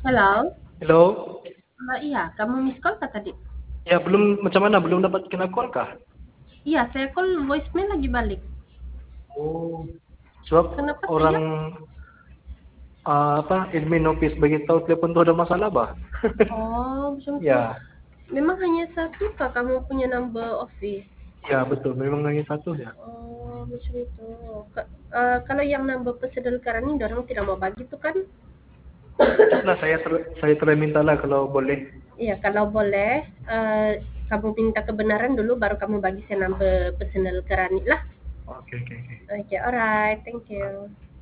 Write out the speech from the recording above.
Halo? Hello? Iya, kamu miss call kah tadi? Ya belum macam mana? Belum dapat kena call kah? Iya, saya call voicemail lagi balik. Oh, sebab Kenapa orang saja? admin office beritahu telepon tu ada masalah bah. Oh, macam tu. Ya, Memang hanya satu kah kamu punya number office? ya betul. Memang hanya satu ya. Oh, macam itu. Kalau yang number personal karena ini orang tidak mau bagi tuh kan? Cukuplah saya minta lah kalau boleh. Iya, kalau boleh, kamu minta kebenaran dulu, baru kamu bagi saya number personal Karani lah. Oke, oke, oke. Okay, alright, thank you.